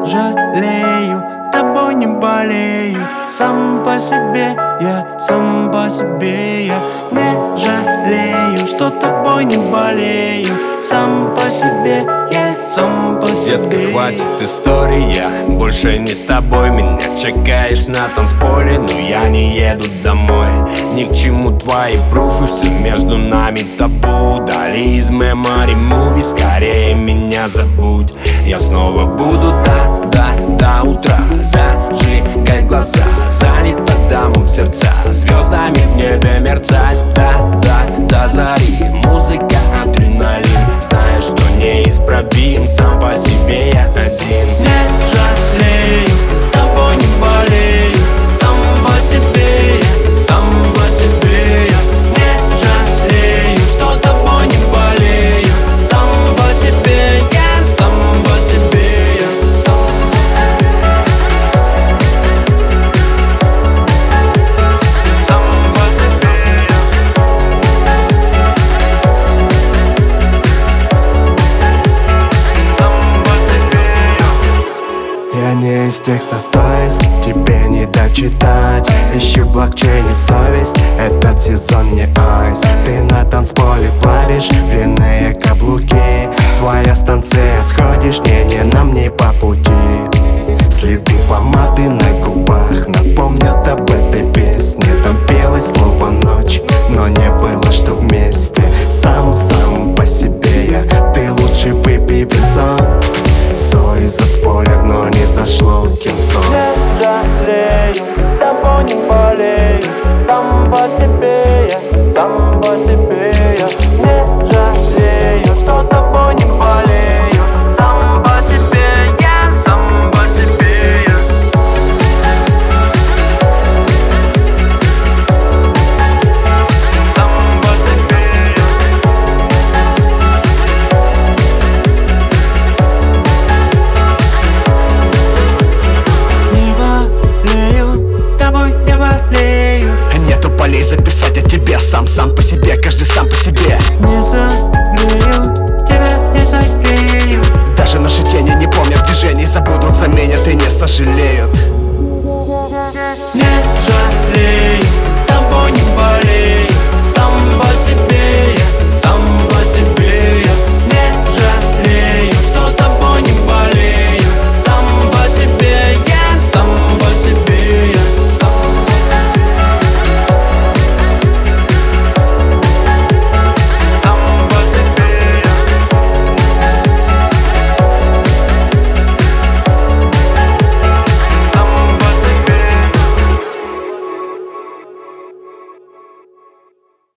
жалею, тобой не болею. Сам по себе, я сам по себе, я не жалею, что тобой не болею. Сам по себе, я сам по себе. Детка, хватит история, больше не с тобой. Меня чекаешь на танцполе, но я не еду домой. Ни к чему твои пруфы, все между нами табу. Дали из memory movie, скорее меня забудь. Я снова буду до утра зажигать глаза, залить по дамам сердца, звездами в небе мерцать. До зари, музыка, адреналин. Знаешь, что неисправим, сам по себе я один. Не жалею, тобой не болею. Сам по себе, я сам по себе, я не жалею, что тобой не болею. Сам по себе, я сам по себе, я. Сам по себе, Я не из текста стоис, тебе не дочитать. Ищу в блокчейне совесть, этот сезон не айс. Ты на танцполе плавишь длинные каблуки. Твоя станция сходишь, не нам не по пути. Следы помады на губах напомнят об этой песне. Там пелось слово ночь, но не было, что вместе. Сам по себе я, ты лучше выпей винцо. Сори за спойлер, но не зашло кинцо. не жалею, тобой не болею. Сам по себе, я сам по себе, я не жалею, что тобой не болею. Сам по себе, я сам по себе, я. Сам по себе, я. Не болею, тобой не болею. Нету полей записать о тебе, сам по себе, каждый сам по себе. Не согрею, тебя не согрею. Даже наши тени не помнят движений, забудут, заменят и не сожалеют.